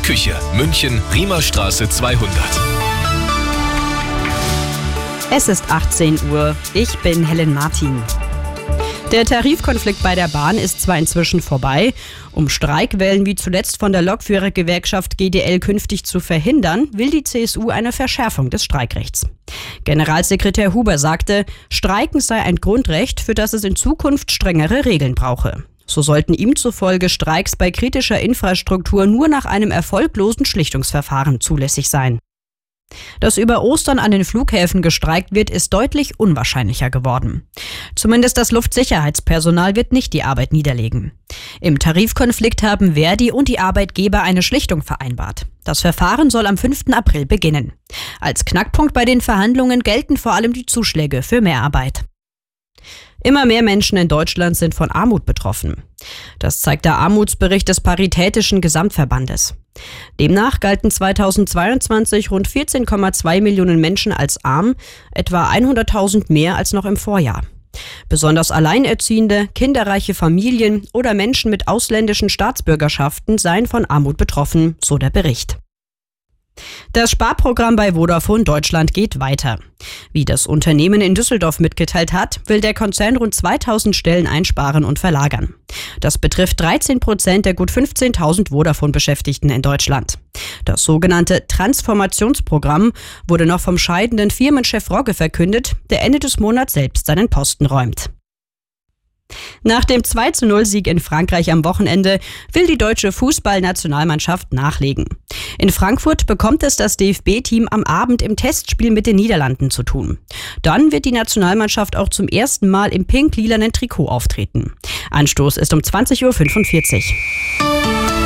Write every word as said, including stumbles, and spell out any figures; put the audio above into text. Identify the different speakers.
Speaker 1: Küche, München, Riemerstraße zweihundert.
Speaker 2: Es ist achtzehn Uhr. Ich bin Helen Martin. Der Tarifkonflikt bei der Bahn ist zwar inzwischen vorbei. Um Streikwellen wie zuletzt von der Lokführergewerkschaft G D L künftig zu verhindern, will die C S U eine Verschärfung des Streikrechts. Generalsekretär Huber sagte, Streiken sei ein Grundrecht, für das es in Zukunft strengere Regeln brauche. So sollten ihm zufolge Streiks bei kritischer Infrastruktur nur nach einem erfolglosen Schlichtungsverfahren zulässig sein. Dass über Ostern an den Flughäfen gestreikt wird, ist deutlich unwahrscheinlicher geworden. Zumindest das Luftsicherheitspersonal wird nicht die Arbeit niederlegen. Im Tarifkonflikt haben Verdi und die Arbeitgeber eine Schlichtung vereinbart. Das Verfahren soll am fünften April beginnen. Als Knackpunkt bei den Verhandlungen gelten vor allem die Zuschläge für Mehrarbeit. Immer mehr Menschen in Deutschland sind von Armut betroffen. Das zeigt der Armutsbericht des Paritätischen Gesamtverbandes. Demnach galten zweitausendzweiundzwanzig rund vierzehn Komma zwei Millionen Menschen als arm, etwa hunderttausend mehr als noch im Vorjahr. Besonders Alleinerziehende, kinderreiche Familien oder Menschen mit ausländischen Staatsbürgerschaften seien von Armut betroffen, so der Bericht. Das Sparprogramm bei Vodafone Deutschland geht weiter. Wie das Unternehmen in Düsseldorf mitgeteilt hat, will der Konzern rund zweitausend Stellen einsparen und verlagern. Das betrifft dreizehn Prozent der gut fünfzehntausend Vodafone-Beschäftigten in Deutschland. Das sogenannte Transformationsprogramm wurde noch vom scheidenden Firmenchef Rogge verkündet, der Ende des Monats selbst seinen Posten räumt. Nach dem zwei zu null Sieg in Frankreich am Wochenende will die deutsche Fußballnationalmannschaft nachlegen. In Frankfurt bekommt es das D F B-Team am Abend im Testspiel mit den Niederlanden zu tun. Dann wird die Nationalmannschaft auch zum ersten Mal im pink-lilanen Trikot auftreten. Anstoß ist um zwanzig Uhr fünfundvierzig.